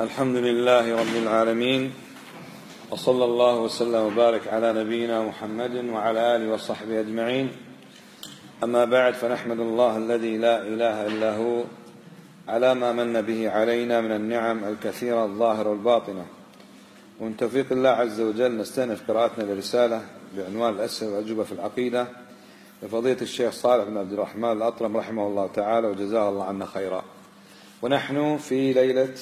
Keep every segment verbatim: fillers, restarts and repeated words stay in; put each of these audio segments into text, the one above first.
الحمد لله رب العالمين، وصلى الله وسلم وبارك على نبينا محمد وعلى آله وصحبه أجمعين. أما بعد، فنحمد الله الذي لا إله إلا هو على ما من به علينا من النعم الكثيرة الظاهرة والباطنة. ومن توفيق الله عز وجل نستأنف قراءتنا لرسالة بعنوان الأسئلة والأجوبة في العقيدة لفضيلة الشيخ صالح بن عبد الرحمن الأطرم رحمه الله تعالى وجزاه الله عنا خيرا. ونحن في ليلة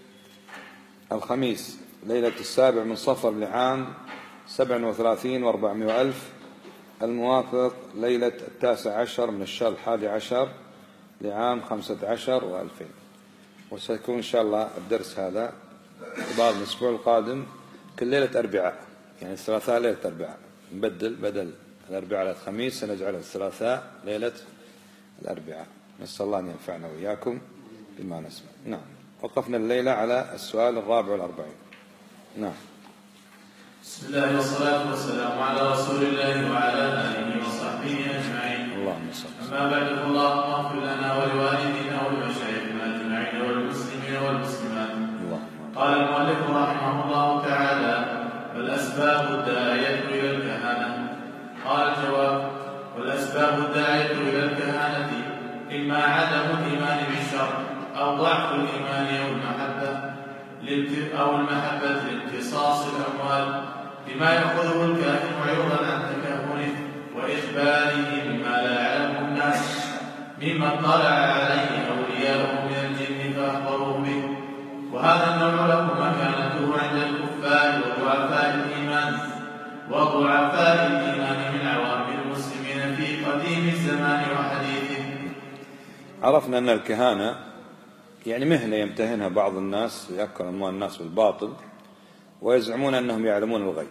الخميس، ليلة السابع من صفر لعام سبع وثلاثين وأربعمائة ألف، الموافق ليلة التاسع عشر من الشهر الحادي عشر لعام خمسة عشر وألفين. وسيكون إن شاء الله الدرس هذا بعد الأسبوع القادم كل ليلة أربعاء، يعني الثلاثاء ليلة أربعاء، نبدل بدل الأربعاء ليلة الخميس سنجعل الثلاثاء ليلة الأربعاء. نسأل الله أن ينفعنا وإياكم بما نسمع. نعم، وقفنا الليلة على السؤال الرابع والأربعين. نعم. بسم الله والصلاة والسلام على رسول الله وعلى آله وصحبه أجمعين. اللهم صل. أما بعد، فاللهم اغفر لنا ولوالدينا ولمشايخنا أجمعين والمسلمين والمسلمات. قال المؤلف رحمه الله تعالى: والأسباب الداعية إلى الكهانة. قال الجواب: والأسباب الداعية إلى الكهانة إما عدم الإيمان بالشر، أو ضعف الإيمان أو المحبة أو المحبة لامتصاص الأموال بما يأخذه الكاهن عوضا عن تكهنه وإخباره بما لا يعلمه الناس مما اطلع عليه أولياءه من الجن فأخبروه به. وهذا النوع له مكانته عند الكفار وضعفاء الإيمان وضعفاء الإيمان من عوام المسلمين في قديم الزمان وحديثه. عرفنا أن الكهانة يعني مهنة يمتهنها بعض الناس ليأكل أموال الناس بالباطل، ويزعمون أنهم يعلمون الغيب،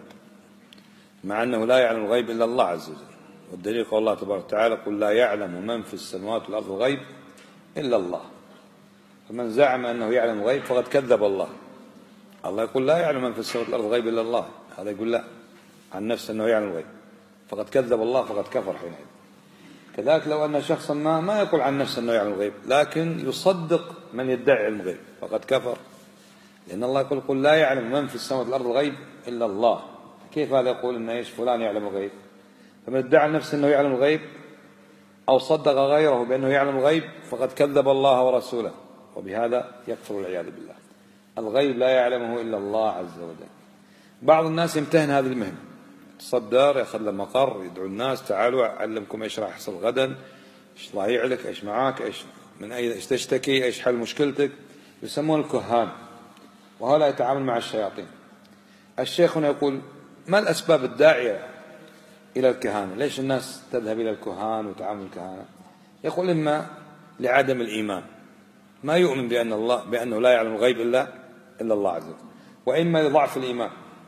مع أنه لا يعلم الغيب إلا الله عز وجل. والدليل قول الله تبارك وتعالى: قل لا يعلم من في السماوات والأرض الغيب إلا الله. فمن زعم أنه يعلم الغيب فقد كذب الله. الله يقول لا يعلم من في السماوات والأرض الغيب إلا الله، هذا يقول لا عن نفسه أنه يعلم الغيب، فقد كذب الله، فقد كفر حينئذ. كذلك لو أن شخصا ما ما يقول عن نفسه أنه يعلم الغيب، لكن يصدق من يدعي علم الغيب، فقد كفر. لأن الله يقول: قل لا يعلم من في السماوات والأرض الغيب إلا الله. كيف هذا يقول أن إيش فلان يعلم الغيب؟ فمن ادعى نفسه أنه يعلم الغيب أو صدق غيره بأنه يعلم الغيب فقد كذب الله ورسوله، وبهذا يكفر والعياذ بالله. الغيب لا يعلمه إلا الله عز وجل. بعض الناس يمتهن هذه المهنة، تصدر، يأخذ له مقر، يدعو الناس: تعالوا أعلمكم إيش راح يحصل غدا، إيش ضايع لك، إيش معاك، إيش من أي إيش تشتكي، إيش حل مشكلتك. يسمون الكهان، وهؤلاء يتعامل مع الشياطين. الشيخ هنا يقول: ما الأسباب الداعية إلى الكهانة؟ ليش الناس تذهب إلى الكهان وتعامل الكهانة؟ يقول: إما لعدم الإيمان، ما يؤمن بأن الله بأنه لا يعلم الغيب إلا إلا الله عز وجل، وإما لضعف الإيمان،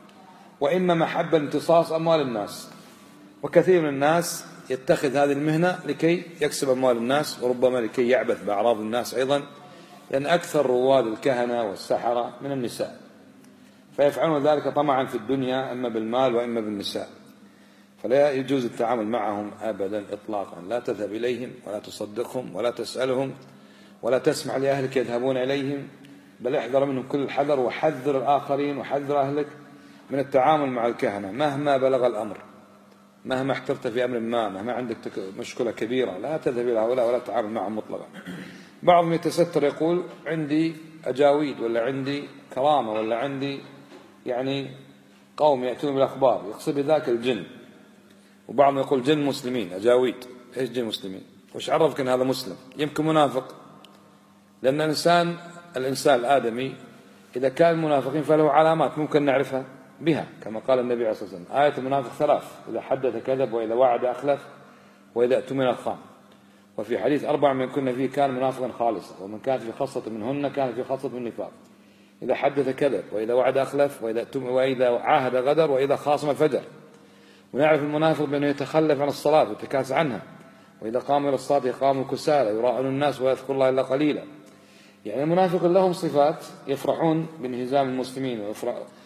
وإما محبة امتصاص أموال الناس. وكثير من الناس يتخذ هذه المهنة لكي يكسب أموال الناس، وربما لكي يعبث بأعراض الناس أيضا، لأن أكثر رواد الكهنة والسحرة من النساء، فيفعلون ذلك طمعا في الدنيا، إما بالمال وإما بالنساء. فلا يجوز التعامل معهم أبدا إطلاقا. لا تذهب إليهم ولا تصدقهم ولا تسألهم ولا تسمع لأهلك يذهبون إليهم، بل احذر منهم كل الحذر، وحذر الآخرين وحذر أهلك من التعامل مع الكهنة مهما بلغ الأمر. مهما احترت في أمر ما، مهما عندك مشكلة كبيرة، لا تذهب إلى هؤلاء ولا تتعامل معهم مطلقا. بعضهم يتستر يقول: عندي أجاويد، ولا عندي كرامة، ولا عندي يعني قوم يأتون بالأخبار، يقصد بذاك الجن. وبعضهم يقول: جن مسلمين، أجاويد. إيش جن مسلمين؟ وش عرفك أن هذا مسلم؟ يمكن منافق، لأن الإنسان الإنسان الآدمي إذا كان منافقين فله علامات ممكن نعرفها بها، كما قال النبي عليه الصلاة والسلام: آية المنافق ثلاث: إذا حدث كذب، وإذا وعد أخلف، وإذا اؤتمن خان. وفي حديث: أربع من كنا فيه كان منافقا خالصا، ومن كانت في خاصة منهن كان في خاصة من نفاق: إذا حدث كذب، وإذا وعد أخلف، وإذا وإذا عاهد غدر، وإذا خاصم فجر. ونعرف المنافق بأنه يتخلف عن الصلاة ويتكاس عنها، وإذا قاموا إلى الصلاة قاموا كسالى يراءون الناس ويذكر الله إلا قليلا. يعني المنافق لهم صفات، يفرحون بانهزام المسلمين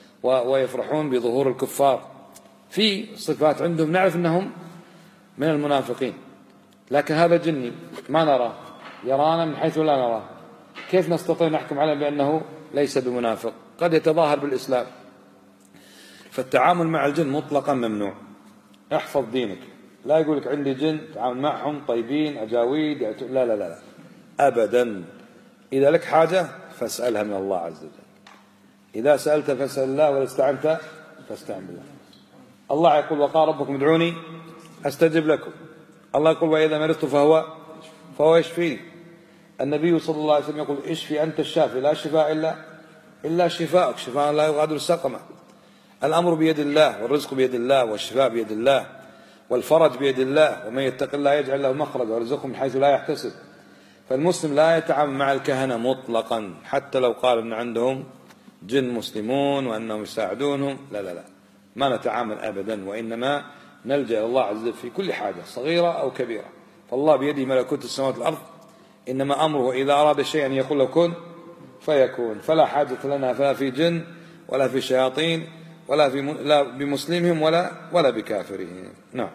ويفرحون بظهور الكفار، في صفات عندهم نعرف أنهم من المنافقين. لكن هذا جني ما نراه، يرانا من حيث لا نراه، كيف نستطيع نحكم عليه بأنه ليس بمنافق، قد يتظاهر بالإسلام. فالتعامل مع الجن مطلقا ممنوع. احفظ دينك، لا يقول لك عندي جن تعامل معهم طيبين أجاويد، لا لا لا لا أبدا. إذا لك حاجة فاسألها من الله عز وجل، إذا سألت فاسأل الله، ولا استعنت فاستعن بالله. الله يقول وقال ربكم ادعوني أستجب لكم. الله يقول وإذا مرضت فهو فهو يشفيني. النبي صلى الله عليه وسلم يقول اشفي أنت الشافي لا شفاء إلا إلا شفاءك، شفاء لا يغادر سقما. الأمر بيد الله، والرزق بيد الله، والشفاء بيد الله، والفرج بيد الله. ومن يتق الله يجعل له مخرجا ويرزقه من حيث لا يحتسب. فالمسلم لا يتعامل مع الكهنة مطلقا، حتى لو قال أن عندهم جن مسلمون وأنهم يساعدونهم، لا لا لا ما نتعامل أبدا، وإنما نلجأ إلى الله عز وجل في كل حاجة صغيرة أو كبيرة. فالله بيده ملكوت السماوات والأرض، إنما أمره إذا أراد شيئا يقول له كن فيكون. فلا حاجة لنا فلا في جن ولا في شياطين ولا في لا بمسلمهم ولا ولا بكافرهم. نعم.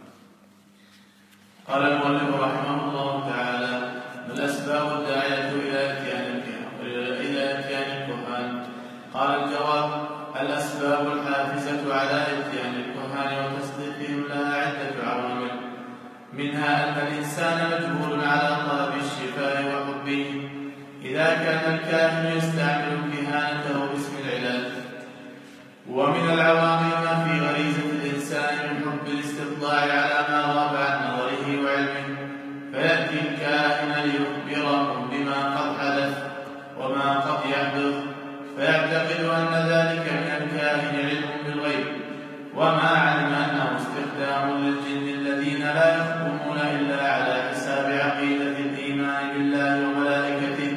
قال المؤلف رحمه الله تعالى: ما الأسباب الداعية إلى إتيان إلى إتيان الكهان؟ قال الجواب: الأسباب الحافزة على إتيان الكهان وتصديقهم لها عدة عوامل، منها أن الإنسان مجبول على طلب الشفاء وحبه، إذا كان الكاهن يستعمل كهانته باسم العلاج. ومن العوامل ما في غريزة الإنسان من حب الاستطلاع على ما غاب عن نظره وعلمه، فيأتي الكاهن ليخبرهم بما قد حدث وما قد يحدث، فيعتقد أن ذلك من الكاهن علم بالغيب، وما علم أنه استخدام للجن الذين لا يحكمون إلا على حساب عقيدة الإيمان بالله وملائكته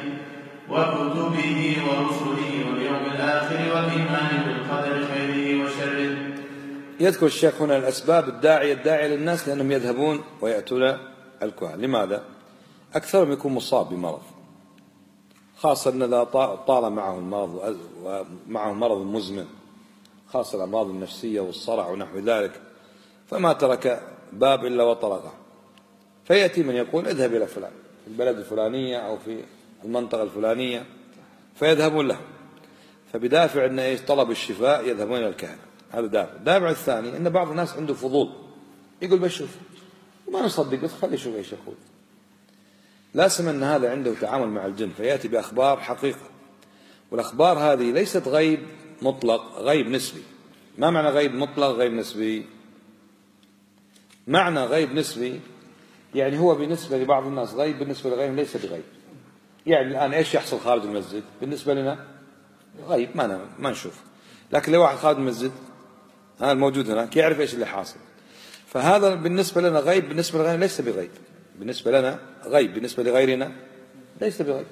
وكتبه ورسله واليوم الآخر والإيمان بالقدر خيره وشره. يذكر الشيخ هنا الأسباب الداعية الداعية للناس لأنهم يذهبون ويأتون الكهان. لماذا؟ أكثرهم يكون مصاب بمرض، خاصة أن إذا طال معه المرض ومعه مرض مزمن، خاصة الأمراض النفسية والصرع ونحو ذلك، فما ترك باب إلا وطرقه. فيأتي من يقول اذهب إلى فلان في البلد الفلانية أو في المنطقة الفلانية، فيذهبون له. فبدافع أن إيش طلب الشفاء يذهبون إلى الكهنة، هذا دافع. الدافع الثاني أن بعض الناس عنده فضول، يقول بشوف وما نصدق بس خلي يشوف ايش يقول. لا سمى أن هذا عنده تعامل مع الجن، فيأتي بأخبار حقيقة، والأخبار هذه ليست غيب مطلق، غيب نسبي. ما معنى غيب مطلق غيب نسبي؟ معنى غيب نسبي يعني هو بالنسبة لبعض الناس غيب، بالنسبة لغيرهم ليس بغيب. يعني الآن إيش يحصل خارج المسجد بالنسبة لنا غيب، ما ما نشوف، لكن لو واحد خارج المسجد هذا الموجود هناك يعرف إيش اللي حاصل. فهذا بالنسبة لنا غيب، بالنسبة لغيرنا ليس بغيب. بالنسبة لنا غيب، بالنسبة لغيرنا ليس بغيب.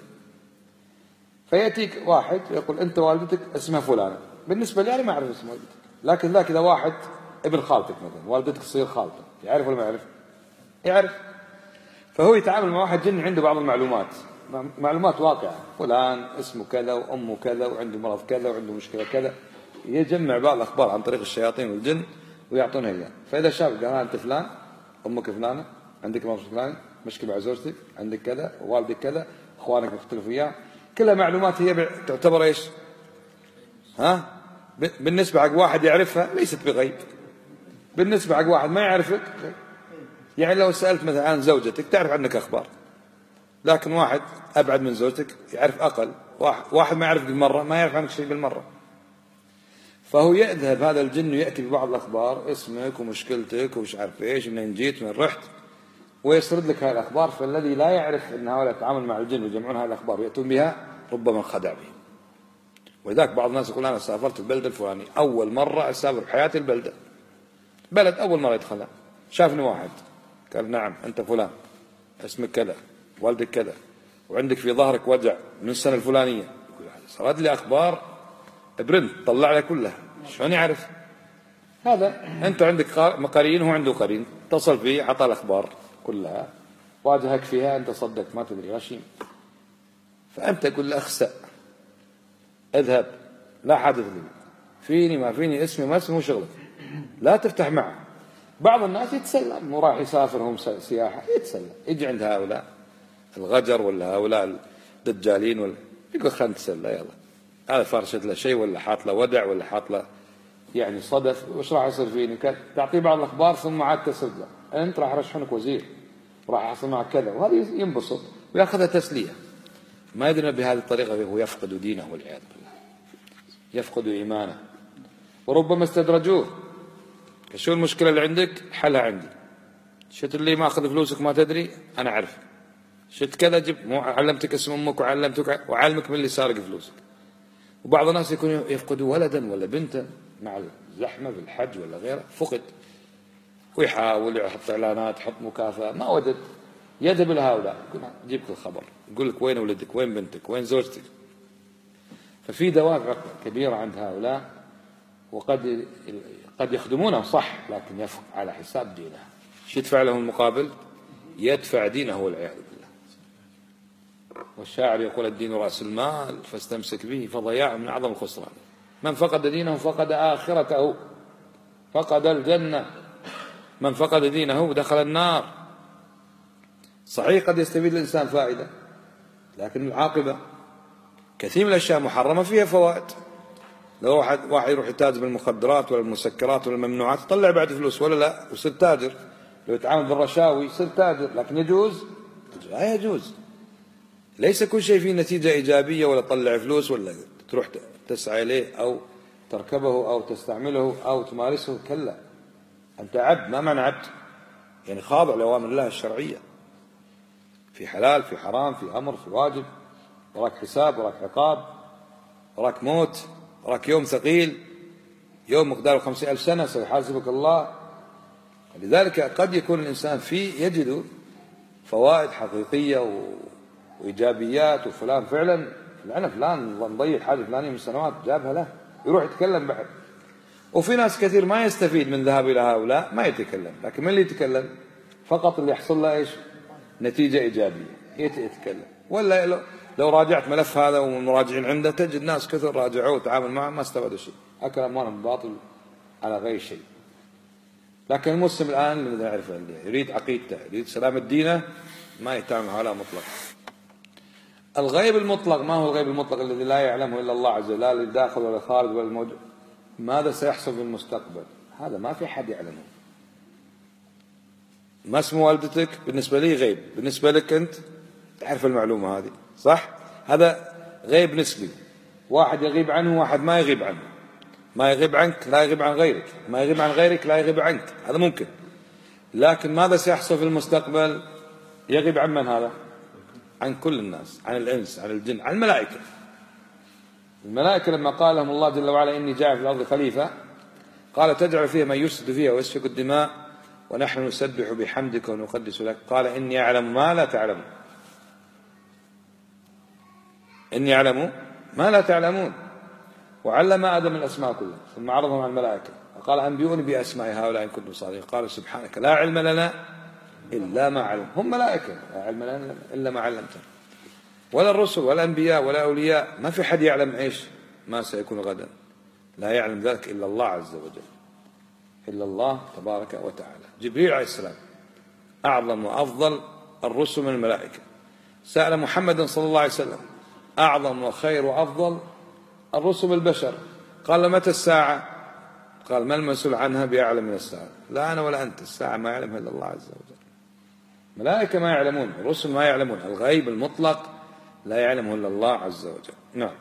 فيأتيك واحد يقول أنت والدتك اسمها فلانة، بالنسبة لي أنا ما أعرف اسم والدتك، لكن ذاك إذا واحد ابن خالتك مثلا، والدتك تصير خالتك، يعرف ولا ما يعرف؟ يعرف. فهو يتعامل مع واحد جن عنده بعض المعلومات، معلومات واقعة، فلان اسمه كذا وأمه كذا وعنده مرض كذا وعنده مشكلة كذا، يجمع بعض الأخبار عن طريق الشياطين والجن ويعطونه إياه. فإذا شاف قال أنت فلان، أمك فلانة، عندك مرض فلان، مشكلة مع زوجتك، عندك كذا، ووالدك كذا، إخوانك مختلفوا وياه، كلها معلومات هي تعتبر إيش؟ ها؟ بالنسبة حق واحد يعرفها ليست بغيب، بالنسبة حق واحد ما يعرفك. يعني لو سألت مثلا عن زوجتك تعرف عنك أخبار، لكن واحد أبعد من زوجتك يعرف أقل، واحد ما يعرف بالمرة ما يعرف عنك شيء بالمرة. فهو يذهب هذا الجن ويأتي ببعض الأخبار، اسمك ومشكلتك ومش عارف إيش، منين جيت من رحت، ويسرد لك هذه الأخبار. فالذي لا يعرف أن هؤلاء يتعامل مع الجن ويجمعون هذه الأخبار ويأتون بها ربما خدع به. ولذلك بعض الناس يقول أنا سافرت البلدة الفلانية، أول مرة أسافر بحياتي البلدة، بلد أول مرة يدخلها، شافني واحد قال نعم أنت فلان، اسمك كذا، والدك كذا، وعندك في ظهرك وجع من السنة الفلانية، يقول سرد لي أخبار برنت طلع لي كلها، شلون يعرف؟ هذا أنت عندك قرين وهو عنده قرين، اتصل فيه عطى الأخبار كلها، واجهك فيها أنت صدقت ما تدري غشيم. فأنت تقول له أخسأ، اذهب لا حدث لي، فيني ما فيني، اسمي ما اسمه شغلك، لا تفتح معه. بعض الناس يتسلى، مو راح يسافر هم سياحة، يتسلى، يجي عند هؤلاء الغجر ولا هؤلاء الدجالين ولا يقول خلنا نتسلى يلا، هذا فرشت له شيء ولا حاط له ودع ولا حاط له يعني صدف، وش راح يصير فيني؟ تعطيه بعض الأخبار ثم عاد تسرد له أنت راح أرشحنك وزير وراح أحصل معك كذا، وهذا ينبسط ويأخذها تسلية، ما يدري بهذه الطريقة هو يفقد دينه والعياذ بالله، يفقد إيمانه. وربما استدرجوه، شو المشكلة اللي عندك؟ حلها عندي. شت اللي ما أخذ فلوسك ما تدري أنا أعرف، شت كذا جب مو علمتك اسم أمك وعلمتك وعلمك من اللي سارق فلوسك. وبعض الناس يكون يفقدوا ولدا ولا بنتا مع الزحمة بالحج ولا غيره، فقد، ويحاول يحط إعلانات يحط مكافأة ما وجد، يذهب إلى هؤلاء يقول جيبك الخبر، يقول لك وين ولدك وين بنتك وين زوجتك. ففي دوافع كبيرة عند هؤلاء، وقد قد يخدمونه صح لكن يفق على حساب دينه. شو يدفع له المقابل؟ يدفع دينه والعياذ بالله. والشاعر يقول الدين رأس المال فاستمسك به فضياع من أعظم الخسران. من فقد دينه فقد آخرته، فقد الجنة. من فقد دينه دخل النار. صحيح قد يستفيد الإنسان فائدة، لكن العاقبة كثير من الأشياء محرمة فيها فوائد. لو واحد واحد يروح يتاجر بالمخدرات ولا المسكرات ولا الممنوعات يطلع بعد فلوس ولا لا، ويصير تاجر. لو يتعامل بالرشاوي يصير تاجر، لكن يجوز؟ لا يجوز. ليس كل شيء فيه نتيجة إيجابية ولا تطلع فلوس ولا تروح تسعى إليه أو تركبه أو تستعمله أو تمارسه، كلا. أنت عبد، ما معنى عبد؟ يعني خاضع لأوامر الله الشرعية، في حلال في حرام في أمر في واجب، وراك حساب وراك عقاب، وراك موت، وراك يوم ثقيل، يوم مقداره خمسين ألف سنة سيحاسبك الله. لذلك قد يكون الإنسان فيه يجد فوائد حقيقية و... وإيجابيات، وفلان فعلا لأن فلان مضيع حاجة فلانية من سنوات جابها له، يروح يتكلم بعد. وفي ناس كثير ما يستفيد من ذهاب إلى هؤلاء ما يتكلم، لكن من اللي يتكلم فقط اللي يحصل له إيش؟ نتيجة إيجابية يتكلم. ولا لو, لو راجعت ملف هذا والمراجعين عنده تجد ناس كثر راجعوه وتعامل معه ما استفادوا شيء، أكل أموالهم باطل على غير شيء. لكن المسلم الآن اللي يعرف يريد عقيدته يريد سلامة دينه ما يهتم هؤلاء مطلقا. الغيب المطلق، ما هو الغيب المطلق الذي لا يعلمه إلا الله عز وجل، لا للداخل ولا الخارج ولا الموجود؟ ماذا سيحصل في المستقبل؟ هذا ما في حد يعلمه. ما اسم والدتك بالنسبة لي غيب، بالنسبة لك أنت تعرف المعلومة هذه صح؟ هذا غيب نسبي، واحد يغيب عنه واحد ما يغيب عنه، ما يغيب عنك لا يغيب عن غيرك، ما يغيب عن غيرك لا يغيب عنك، هذا ممكن. لكن ماذا سيحصل في المستقبل؟ يغيب عن من هذا؟ عن كل الناس، عن الإنس عن الجن عن الملائكة. الملائكة لما قال لهم الله جل وعلا إني جاعل في الأرض خليفة، قال تجعل فيها من يفسد فيها ويسفك الدماء ونحن نسبح بحمدك ونقدس لك، قال إني أعلم ما لا تعلمون. إني أعلم ما لا تعلمون. وعلم آدم الأسماء كلها ثم عرضهم على الملائكة وقال أنبئوني بأسماء هؤلاء إن كنتم صادقين، قالوا سبحانك لا علم لنا إلا ما علم. هم ملائكة لا علم لنا إلا ما علمتنا. ولا الرسل ولا الأنبياء ولا أولياء ما في حد يعلم إيش ما سيكون غدا، لا يعلم ذلك إلا الله عز وجل، إلا الله تبارك وتعالى. جبريل عليه السلام أعظم وأفضل الرسل من الملائكة، سأل محمد صلى الله عليه وسلم أعظم وخير وأفضل الرسل بالبشر، قال متى الساعة؟ قال ما المسؤول عنها بأعلم من الساعة؟ لا أنا ولا أنت، الساعة ما يعلمها إلا الله عز وجل. ملائكة ما يعلمون، الرسل ما يعلمون، الغيب المطلق لا يعلمه إلا الله عز وجل. نعم.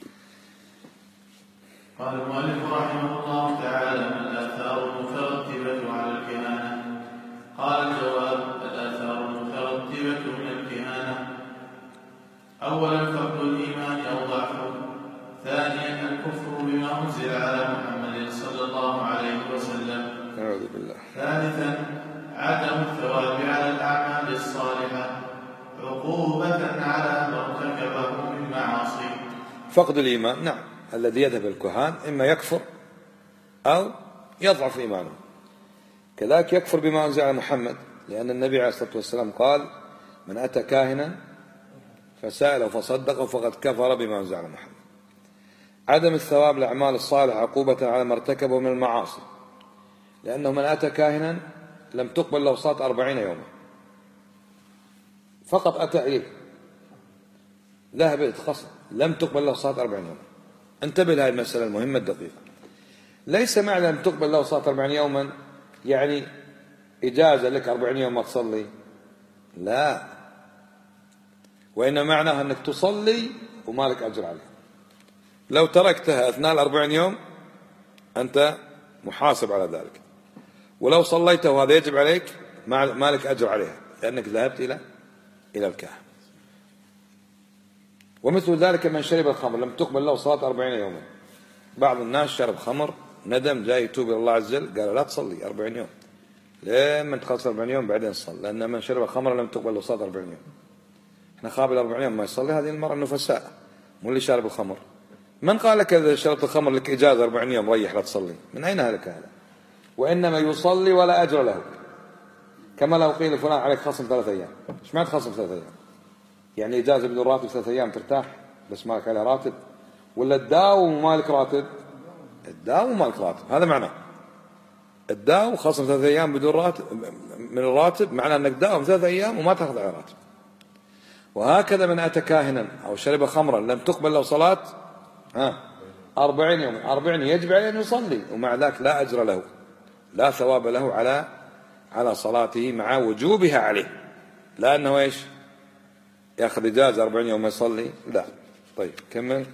قال المؤلف رحمه الله تعالى من الآثار المترتبة على الكهانة. قال الجواب الآثار المترتبة من الكهانة: أولا فقد الإيمان أو ضعفه، ثانيا الكفر بما أنزل على محمد صلى الله عليه وسلم، أعوذ بالله، ثالثا عدم الثواب على الأعمال الصالحة عقوبة على ما ارتكبه من معاصي. فقد الإيمان، نعم، الذي يذهب الكهان إما يكفر أو يضعف إيمانه. كذلك يكفر بما أنزل على محمد، لأن النبي عليه الصلاة والسلام قال من أتى كاهنا فسأله فصدقه فقد كفر بما أنزل على محمد. عدم الثواب للأعمال الصالحة عقوبة على ما ارتكبه من المعاصي، لأنه من أتى كاهنا لم تقبل له صلاة أربعين يوما، فقط أتى إليه ذهب يتخصص لم تقبل له صلاة أربعين يوما، انتبه لهذه المسألة المهمة الدقيقة. ليس معنى أن تقبل له صلاة أربعين يوما يعني إجازة لك أربعين يوم ما تصلي، لا، وإن معناها أنك تصلي وما لك أجر عليه. لو تركتها أثناء الأربعين يوم أنت محاسب على ذلك، ولو صليته وهذا يجب عليك ما لك أجر عليها لأنك ذهبت إلى إلى الكهف. ومثل ذلك من شرب الخمر لم تقبل له صلاة أربعين يوما. بعض الناس شرب خمر ندم جاي يتوب إلى الله عز وجل قال لا تصلي أربعين يوم، لما تخلص أربعين يوم بعدين صل، لأن من شرب الخمر لم تقبل له صلاة أربعين يوم. احنا قابل أربعين يوم ما يصلي، هذه المرأة النفساء مو اللي شارب الخمر. من قال لك إذا شربت الخمر لك إجازة أربعين يوم ريح لا تصلي؟ من أين لك هذا؟ وإنما يصلي ولا أجر له، كما لو قيل فلان عليك خصم ثلاثة أيام. إيش معنى خصم ثلاثة أيام؟ يعني إجازة بدون راتب ثلاثة أيام ترتاح بس مالك عليها راتب، ولا تداوم ومالك راتب؟ تداوم ومالك راتب، هذا معناه. تداوم خصم ثلاثة أيام بدون راتب من الراتب معناه أنك تداوم ثلاثة أيام وما تأخذ على راتب. وهكذا من أتى كاهنا أو شرب خمرا لم تقبل له صلاة ها أربعين يوم، أربعين يجب عليه أن يصلي ومع ذلك لا أجر له، لا ثواب له على على صلاته مع وجوبها عليه، لأنه إيش يأخذ إجازة أربعين يوم ما يصلي؟ لا. طيب كمل.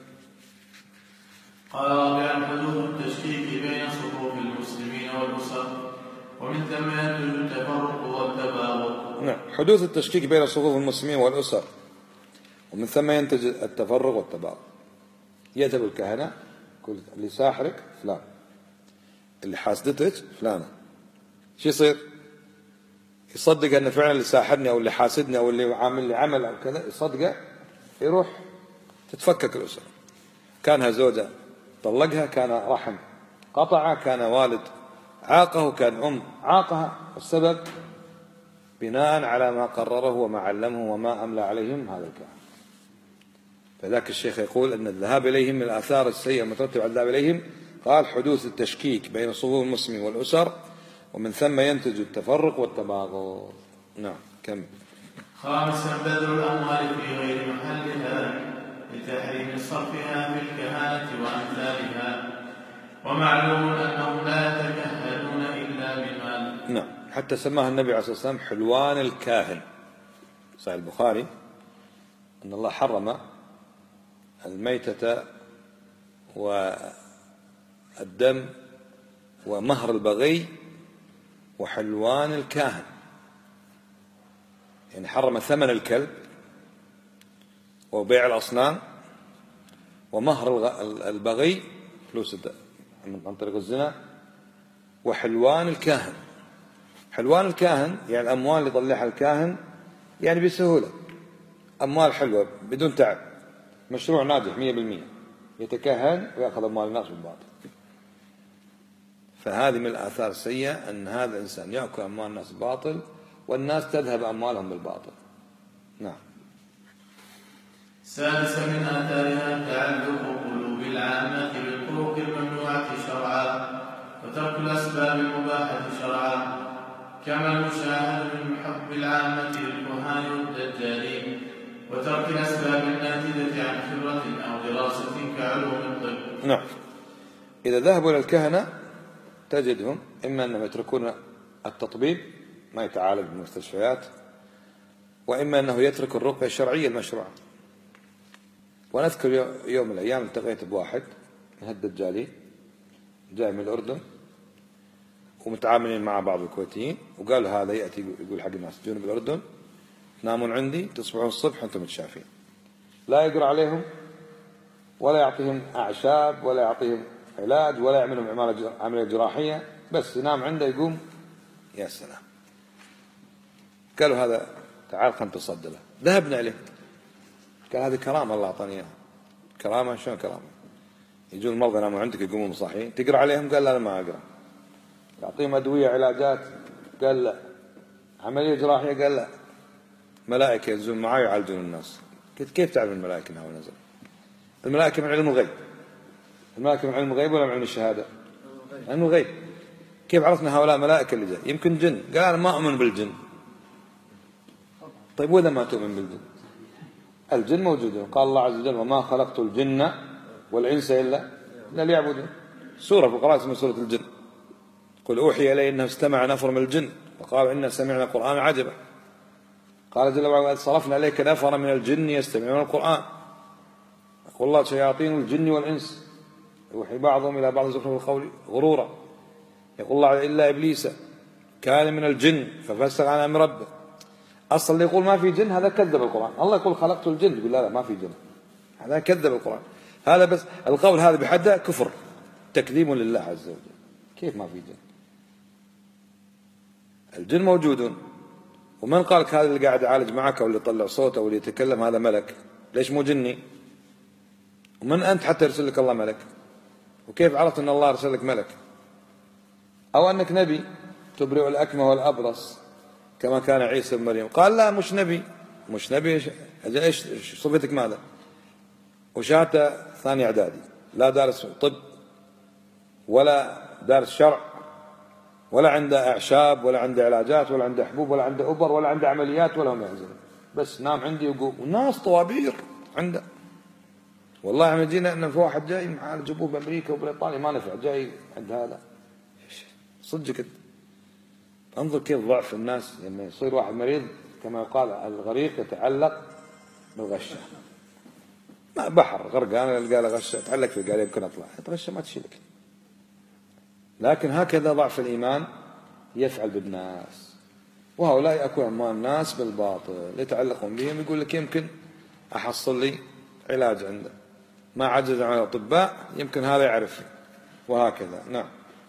قال رابعا حدوث التشكيك بين صفوف المسلمين والأسر، ومن ثم ينتج التفرق والتباغض. نعم، حدوث التشكيك بين صفوف المسلمين والأسر، ومن ثم ينتج التفرق والتباغض. يذهب الكهنة كل اللي ساحرك فلان، اللي حاسدتك فلانة، شو يصير؟ يصدق أن فعلا اللي ساحرني أو اللي حاسدني أو اللي عامل لي عمل أو كذا، يصدقه يروح تتفكك الأسرة. كانها زوجة طلقها، كان رحم قطعه، كان والد عاقه، كان أم عاقها، السبب بناء على ما قرره وما علمه وما أملى عليهم هذا الكلام. فذاك الشيخ يقول أن الذهاب إليهم من الآثار السيئة المترتبة على الذهاب إليهم، قال حدوث التشكيك بين صفوف المسلمين والأسر، ومن ثم ينتج التفرق والتباغض. نعم كم. خامسا بذل الأموال في غير محلها لتحريم صرفها في الكهانة وأمثالها، ومعلوم أنهم لا يتكهنون إلا بمال. نعم، حتى سماها النبي عليه الصلاة والسلام حلوان الكاهن. صحيح البخاري أن الله حرم الميتة والدم ومهر البغي وحلوان الكاهن، يعني حرم ثمن الكلب وبيع الأصنام ومهر البغي فلوس عن طريق الزنا وحلوان الكاهن. حلوان الكاهن يعني الأموال اللي يطلعها الكاهن يعني بسهولة، أموال حلوة بدون تعب، مشروع ناجح مية بالمية، يتكهن ويأخذ أموال الناس بالباطل. فهذه من الآثار السيئة أن هذا الإنسان يأكل أموال الناس بالباطل والناس تذهب أموالهم بالباطل. نعم. سادسا من آثارها تعلق قلوب العامة بالطرق الممنوعة شرعا وترك الأسباب المباحة شرعا، كما المشاهد من حب العامة للكهان والدجالين وترك الأسباب الناتجة عن خبرة أو دراسة كعلوم الطب. نعم، إذا ذهبوا إلى الكهنة تجدهم إما أنهم يتركون التطبيب ما يتعالج بالمستشفيات، وإما أنه يترك الرقية الشرعية المشروعة. ونذكر يوم من الأيام التقيت بواحد من هالدجالين جاي من الأردن ومتعاملين مع بعض الكويتيين، وقال هذا يأتي يقول حق الناس جنوب الأردن تنامون عندي تصبحون الصبح وانتم متشافين، لا يقرأ عليهم ولا يعطيهم أعشاب ولا يعطيهم علاج ولا يعملهم عملية جراحية، بس ينام عنده يقوم يا سلام. قالوا هذا تعال خلنا نتصد له. ذهبنا إليه قال هذه كرامة الله أعطاني إياها. كرامة شلون كرامة؟ يجون المرضى يناموا عندك يقومون صاحيين تقرأ عليهم؟ قال لا أنا ما أقرأ. يعطيهم أدوية علاجات؟ قال لا. عملية جراحية؟ قال لا. ملائكة ينزلون معي يعالجون الناس. قلت كيف تعرف الملائكة إنها نزل؟ الملائكة من علم الغيب. الملائكة من علم الغيب ولا من علم الشهادة؟ علم الغيب. كيف عرفنا هؤلاء ملائكة اللي جاء؟ يمكن جن. قال أنا ما أؤمن بالجن. طيب وإذا ما تؤمن بالجن؟ الجن موجودون، قال الله عز وجل وما خلقت الجن والإنس إلا إلا ليعبدون. سورة في القرآن اسمها سورة الجن. قل أوحي إلي أنه استمع نفر من الجن وقالوا إنا سمعنا قرآن عجبا. قال جل وعلا صرفنا إليك نفر من الجن يستمعون القرآن. يقول الله شياطين الجن والإنس يوحي بعضهم إلى بعض زخرف القول غرورا. يقول الله إلا إبليس كان من الجن ففسق عن أمر ربه. أصلا اللي يقول ما في جن هذا كذب القرآن. الله يقول خلقت الجن، يقول لا لا ما في جن، هذا كذب القرآن. هذا بس القول هذا بحده كفر، تكذيب لله عز وجل. كيف ما في جن؟ الجن موجودون. ومن قالك هذا اللي قاعد يعالج معك أو اللي يطلع صوته أو اللي يتكلم هذا ملك؟ ليش مو جني؟ ومن أنت حتى يرسل لك الله ملك؟ وكيف عرفت أن الله أرسل لك ملك؟ أو أنك نبي تبرئ الأكمه والأبرص كما كان عيسى بن مريم؟ قال لا مش نبي. مش نبي ايش صفتك ماذا؟ وشاته ثاني اعدادي، لا دارس طب ولا دارس شرع ولا عنده اعشاب ولا عنده علاجات ولا عنده حبوب ولا عنده ابر ولا عنده عمليات ولا هم يعزلون، بس نام عندي وقوم. وناس طوابير عنده. والله عم يجينا ان في واحد جاي معاه جابوه بامريكا وبريطانيا ما نفع، جاي عند هذا صدق كده. انظر كيف ضعف الناس لما يعني يصير واحد مريض كما يقال الغريق يتعلق بالغشة. ما بحر غرقان قال غشة تعلق فيه قال يمكن اطلع، غشة ما تشيلك. لكن هكذا ضعف الإيمان يفعل بالناس، وهؤلاء يأكلون أموال الناس بالباطل يتعلقون بهم. يقول لك يمكن أحصل لي علاج عنده، ما عجز عن الأطباء يمكن هذا يعرف، وهكذا. نعم.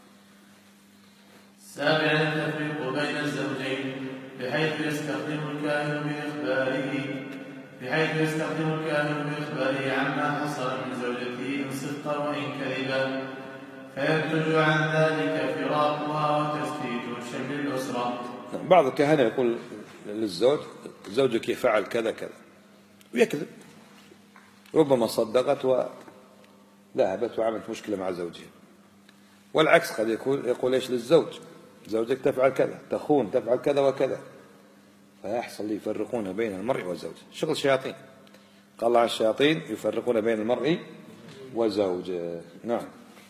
سابعا التفريق بين الزوجين بحيث يستخدم الكاهن بإخباره بحيث يستخدم الكاهن بإخباره عما حصل من زوجته إن صدقا وإن كذبا، فينتج عن ذلك فراقها وتشتيت شمل الأسرة. بعض الكهنة يقول للزوج زوجك يفعل كذا كذا ويكذب، ربما صدقت وذهبت وعملت مشكلة مع زوجها. والعكس قد يكون يقول ايش للزوج زوجك تفعل كذا، تخون، تفعل كذا وكذا، فيحصل لي يفرقون بين المرء والزوج. شغل شياطين. قال الله عن الشياطين يفرقون بين المرء وزوجه. نعم.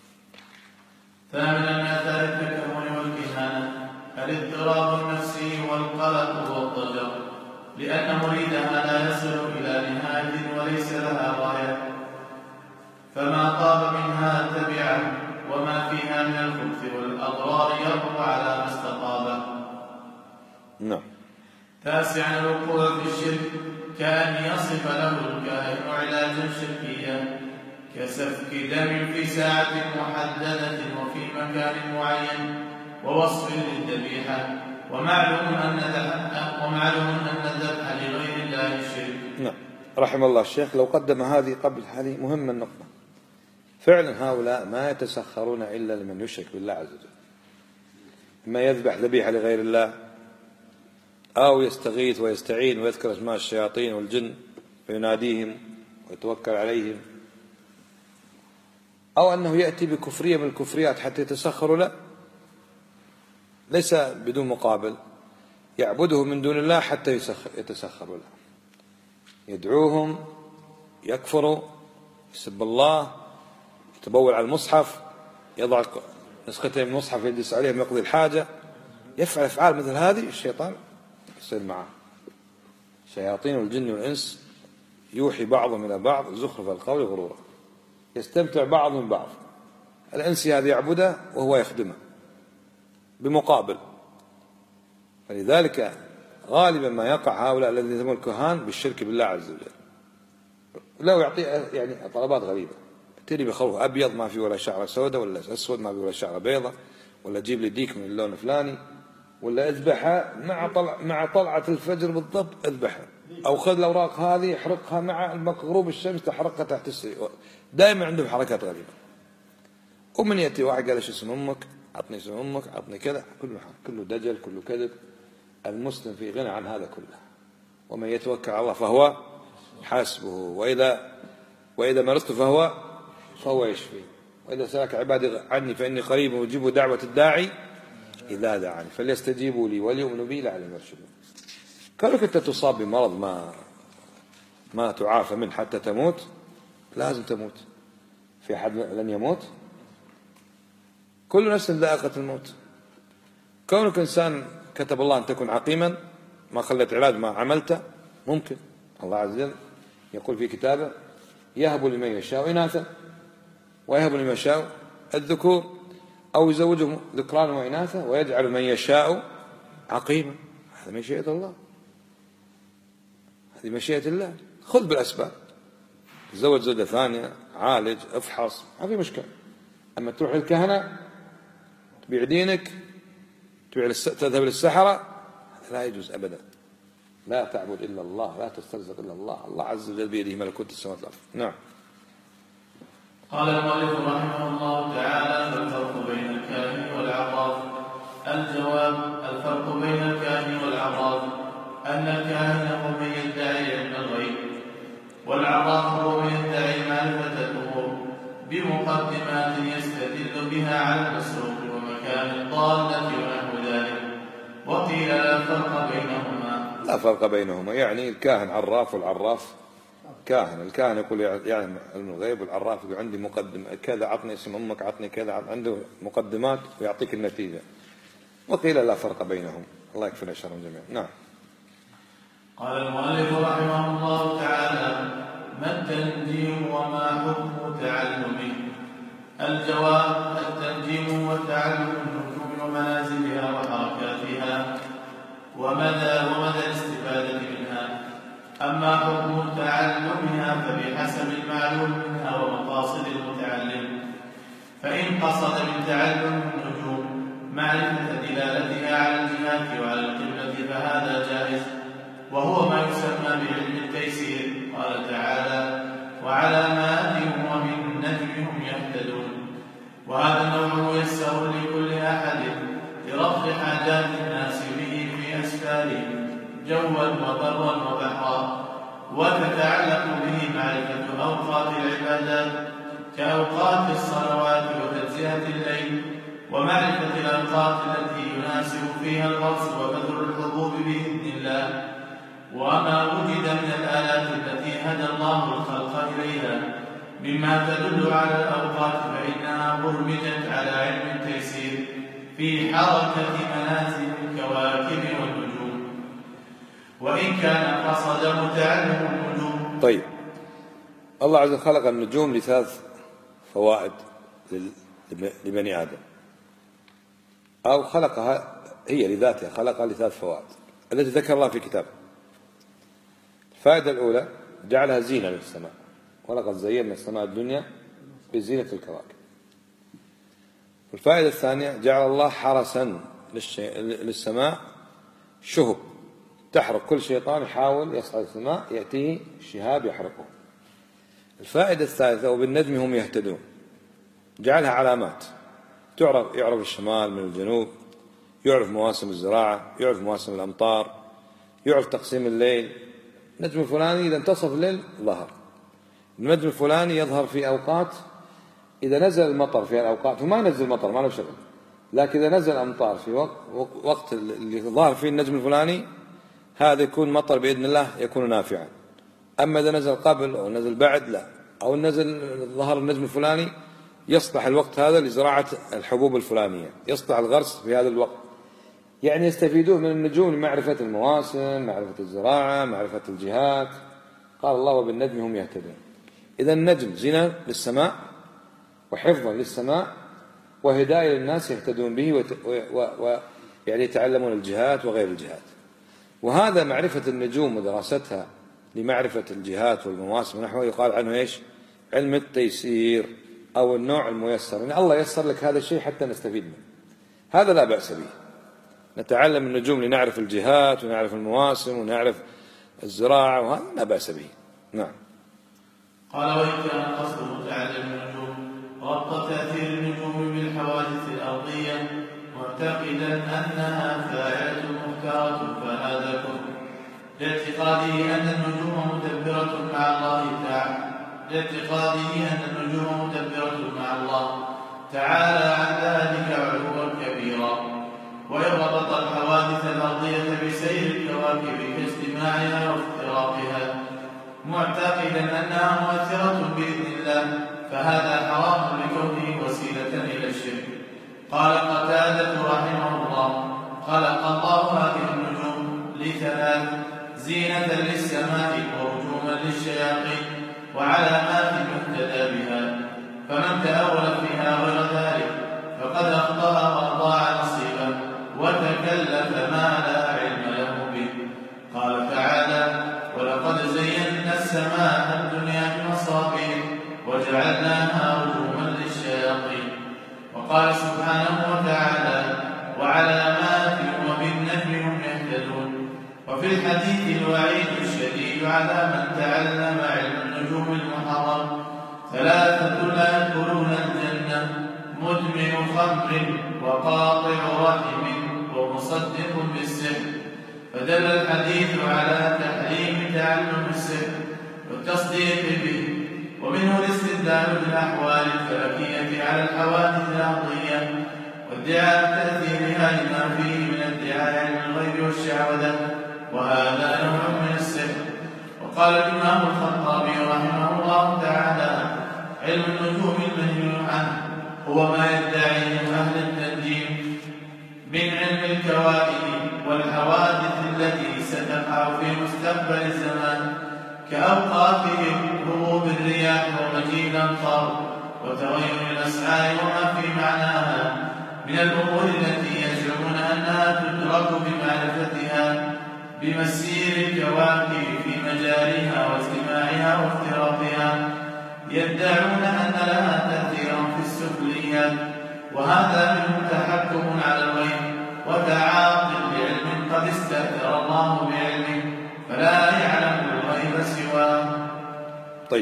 ثامنا من آثار التكهن والكهانة الاضطراب النفسي والقلق والضجر، لأن مريدها لا يصل إلى نهاية وليس لها غاية، فما طاب منها تبعه، وما فيها من الخبث والأضرار يربو على ما استطابه. نعم. تاسعا الوقوع في الشرك، كأن يصف له الكاهن علاجا شركيا كسفك دم في ساعة محددة وفي مكان معين ووصف للذبيحة، ومعلوم أن ذبح ومعلوم أن الذبح لغير الله الشرك. نعم. رحم الله الشيخ لو قدم هذه قبل هذه مهمة النقطة. فعلا هؤلاء ما يتسخرون إلا لمن يشرك بالله عز وجل، إما يذبح ذبيحة لغير الله أو يستغيث ويستعين ويذكر اسماء الشياطين والجن ويناديهم ويتوكل عليهم، أو أنه يأتي بكفرية من الكفريات حتى يتسخروا له، ليس بدون مقابل، يعبده من دون الله حتى يتسخروا له، يدعوهم، يكفروا، يسب الله، يتبول على المصحف، يضع نسختين من المصحف يجلس عليهم يقضي الحاجة، يفعل أفعال مثل هذه. الشيطان يصير معه. شياطين والجن والإنس يوحي بعضهم إلى بعض زخرف القول غرورا، يستمتع بعض من بعض. الإنس هذا يعبده وهو يخدمه بمقابل. فلذلك غالبا ما يقع هؤلاء الذين يسمون الكهان بالشرك بالله عز وجل. لا يعطي يعني طلبات غريبة، تري بخروف أبيض ما في ولا شعره سوداء، ولا أسود ما في ولا شعره بيضة، ولا جيب لي ديك من اللون الفلاني، ولا اذبحها مع طلع مع طلعة الفجر بالضبط اذبحها، أو خذ الأوراق هذه احرقها مع غروب الشمس تحرقها تحت السرير. دائما عندهم حركات غريبة. ومن يأتي واحد قال ايش اسم أمك؟ عطني اسم أمك، عطني كذا، كله كله دجل، كله كذب. المسلم في غنى عن هذا كله، ومن يتوكل على الله فهو حاسبه، وإذا وإذا مرضت فهو فهو يشفي، وإذا سألك عبادي عني فإني قريب أجيب دعوة الداعي إذا دعاني فليستجيبوا لي وليؤمنوا بي لعلهم يرشدون. كونك أنت تصاب بمرض ما ما تعافى منه حتى تموت، لازم تموت. في أحد لن يموت؟ كل نفس ذائقة الموت. كونك إنسان كتب الله أن تكون عقيما ما خلت علاج ما عملته، ممكن الله عز وجل يقول في كتابه يهب لمن يشاء إناثا ويهب لمن يشاء الذكور أو يزوجهم ذكرانا وإناثا ويجعل من يشاء عقيما. هذا مشيئة الله، هذه مشيئة الله. خذ بالأسباب، تزوج زوجة ثانية، عالج، افحص، ما في مشكلة. أما تروح للكهنة تبيع دينك، تذهب للسحرة، هذا لا يجوز أبدا. لا تعبد إلا الله، لا تسترزق إلا الله، الله عز وجل بيده ملكوت السماوات والأرض. نعم. قال المؤلف رحمه الله تعالى: فالفرق بين الكاهن والعراف. الجواب: الفرق بين الكاهن والعراف أن الكاهن هو من يدعي علم الغيب، والعراف هو من يدعي معرفة الأمور بمقدمات يستدل بها على المسروق ومكان الضالة ونحو ذلك. وقيل لا فرق بينهما. لا فرق بينهما، يعني الكاهن عراف والعراف كاهن. الكاهن يقول يعني علم الغيب، والعراف يقول عندي مقدم كذا، عطني اسم أمك، عطني كذا، عنده مقدمات ويعطيك النتيجة. وقيل لا فرق بينهم. الله يكفينا شرهم جميعا. نعم. قال المؤلف رحمه الله تعالى: ما التنجيم وما حكم تعلمه؟ الجواب: التنجيم وتعلم النجوم ومنازلها وحركاتها ومدى ومدى الاستفادة منها. أما حكم تعلمها فبحسب المعلوم منها ومقاصد المتعلم. فإن قصد من تعلم النجوم معرفة دلالتها على الجهات وعلى القبلة فهذا جائز، وهو ما يسمى بعلم التيسير. قال تعالى: وعلامات وبالنجم هم يهتدون. وهذا النوع ميسر لكل أحد لرفع حاجات الناس به في أسفارهم جوا وبرا وبحرا. وتتعلق به معرفة أوقات العبادات كأوقات الصلوات وتجزئة الليل، ومعرفة الأوقات التي يناسب فيها الغرس وبذر الحبوب بإذن الله، وما وجد من الآلات التي هدى الله الخلق إليها مما تدل على الأوقات فإنها برمجت على علم التيسير في حركة منازل الكواكب والنجوم، وإن كان قصد متعلم النجوم. طيب، الله عز وجل خلق النجوم لثلاث فوائد لبني آدم، أو خلقها هي لذاتها، خلقها لثلاث فوائد التي ذكر الله في كتابه. الفائدة الأولى جعلها زينة للسماء، ولقد زينا السماء الدنيا بزينة الكواكب. الفائدة الثانية جعل الله حرسا للسماء شهب تحرق، كل شيطان يحاول يصعد السماء يأتيه شهاب يحرقه. الفائدة الثالثة وبالنجم هم يهتدون، جعلها علامات تعرف، يعرف الشمال من الجنوب، يعرف مواسم الزراعة، يعرف مواسم الأمطار، يعرف تقسيم الليل. النجم الفلاني إذا انتصف الليل ظهر، النجم الفلاني يظهر في أوقات إذا نزل المطر في الأوقات، وما نزل المطر ما له شغل، لكن إذا نزل أمطار في وقت, وقت اللي ظهر فيه النجم الفلاني هذا يكون مطر بإذن الله يكون نافعا. أما إذا نزل قبل أو نزل بعد لا، أو نزل ظهر النجم الفلاني يصلح الوقت هذا لزراعة الحبوب الفلانية، يصلح الغرس في هذا الوقت. يعني يستفيدون من النجوم لمعرفة المواسم، معرفة الزراعة، معرفة الجهات. قال الله وبالنجم هم يهتدون. إذا النجم زينة للسماء وحفظا للسماء وهداية للناس يهتدون به ويعني يتعلمون الجهات وغير الجهات. وهذا معرفة النجوم ودراستها لمعرفة الجهات والمواسم ونحوه يقال عنه إيش؟ علم التيسير أو النوع الميسر، يعني الله يسر لك هذا الشيء حتى نستفيد منه، هذا لا بأس به. نتعلم النجوم لنعرف الجهات ونعرف المواسم ونعرف الزراعة، وهذا لا بأس به. نعم. قال: وإن كان قصد متعلم النجوم ربط تأثير النجوم بالحوادث الأرضية معتقدا أنها فاعلة مختارة فهذا كفر، لاعتقاده أن النجوم مدبرة مع الله تعالى لاعتقاده أن النجوم مدبرة مع الله تعالى عن ذلك علوا كبيرا. وإن ربط الحوادث الأرضية بسير الكواكب كاجتماعها وافتراقها معتقدا أنها مؤثرة بإذن الله فهذا حرام زينة للسماء ورجوما للشياطين وعلامات يهتدى بها، فمن تأول فيها غير ذلك فقد أخطأ وأضاع نصيبه وتكلف ما لا علم له به. قال تعالى: ولقد زينا السماء الدنيا بمصابيح وجعلناها رجوما للشياطين. وقال سبحانه وتعالى: وعلامات وبالنجم هم يهتدون. وفي الحديث الوعيد الشديد على من تعلم علم النجوم المحرم: ثلاثة لا يدخلون الجنة: مدمن خمر وقاطع رحم ومصدق بالسحر. فدل الحديث على تحريم تعلم السحر والتصديق به. ومنه الاستدلال بالاحوال الفلكيه على الحوادث الارضيه وادعاء تاثيرها لما فيه من ادعاء علم الغيب والشعوذه، وهذا نوع من السحر. وقال الامام الخطابي رحمه الله تعالى: علم النجوم المنهي عنه هو ما يدعيه اهل التنجيم من علم الكواكب والحوادث التي ستقع في مستقبل الزمان، كأوقاتهم هروب الرياح ومجيء الأمطار وتغير الأسعار وما في معناها من الأمور التي يزعمون أنها تدرك بمعرفتها بمسير الكواكب في مجاريها واجتماعها وافتراقها. يدعون أن لها تأثيرا في السفليات، وهذا منه تحكم على الغيب وتعاطي بعلم قد استأثر الله بعلمه فلا يعلم الغيب سواه. طيب،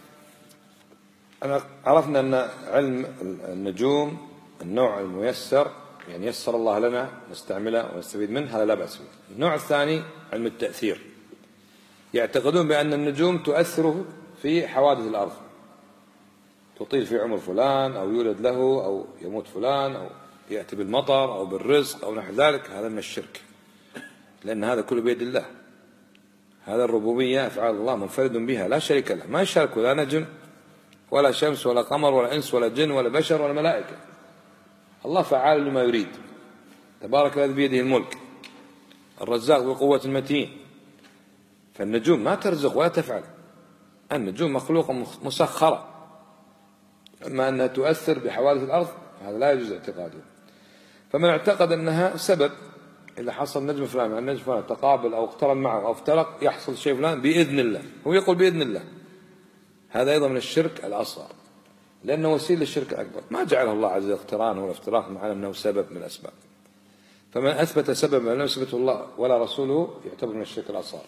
أنا عرفنا أن علم النجوم النوع الميسر، يعني يسر الله لنا نستعمله ونستفيد منه، هذا لا بأس به. النوع الثاني علم التأثير، يعتقدون بأن النجوم تؤثر في حوادث الأرض، تطيل في عمر فلان أو يولد له أو يموت فلان أو يأتي بالمطر أو بالرزق أو نحو ذلك. هذا من الشرك، لأن هذا كله بيد الله. هذا الربوبية أفعال الله منفرد بها لا شريك له، ما يشارك لا نجم ولا شمس ولا قمر ولا إنس ولا جن ولا بشر ولا ملائكة. الله فعال لما يريد، تبارك الذي بيده الملك، الرزاق ذو القوة المتين. فالنجوم ما ترزق ولا تفعل، النجوم مخلوقة مسخرة. أما أنها تؤثر بحوادث الأرض هذا لا يجوز اعتقاده. فمن اعتقد أنها سبب، إذا حصل نجم فلان مع النجم فلان تقابل أو اقترن معه أو افترق يحصل شيء فلان بإذن الله، هو يقول بإذن الله، هذا أيضا من الشرك الأصغر، لأنه وسيلة للشرك الأكبر. ما جعله الله عز وجل اقتران ولا افتراق مع أنه سبب من الأسباب. فمن أثبت سببا لم يثبته الله ولا رسوله يعتبر من الشرك الأصغر.